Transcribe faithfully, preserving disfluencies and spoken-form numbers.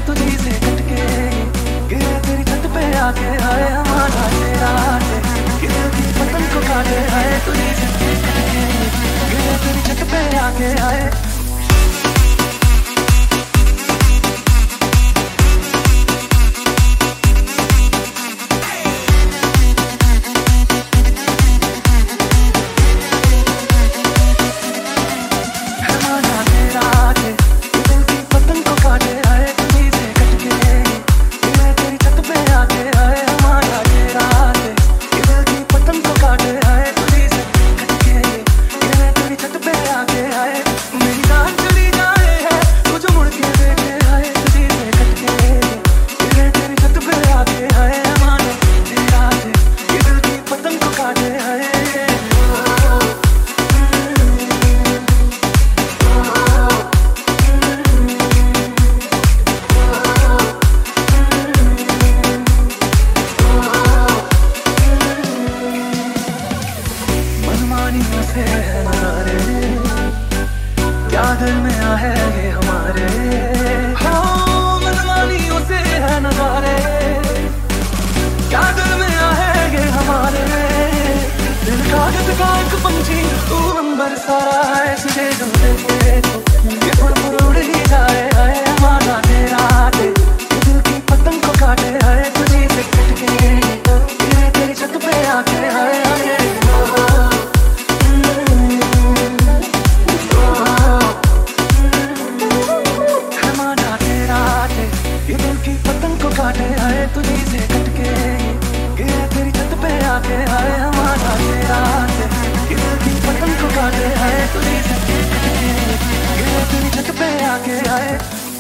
तुझी से कटके, गिरे तेरी छत पे आके आए हमारा तेरा से, गिरे की पतंग को काटे आए तुझी से कटके, गिरे तेरी छत पे आके आए। से है नारे, क्या दिल में है ये हमारे, हो मनमानियों से है नजारे, क्या दिल में है ये हमारे, दिल कागज का एक पंछी तू नंबर सारा है, तुझे जो देखे तो ये फुर उड़ ही जाए, आए हमारा तेरा दे, दिल की पतंग को काटे आए तुझे से कटके, ये तेरी छत पे आके आए आए। काटे आए तुझी से कटके, गिरे तेरी छत पे आके आए हमारा तेरा से, गिरे की पतंग को काटे आए तुझी से कटके, गिरे तेरी छत पे आके आए।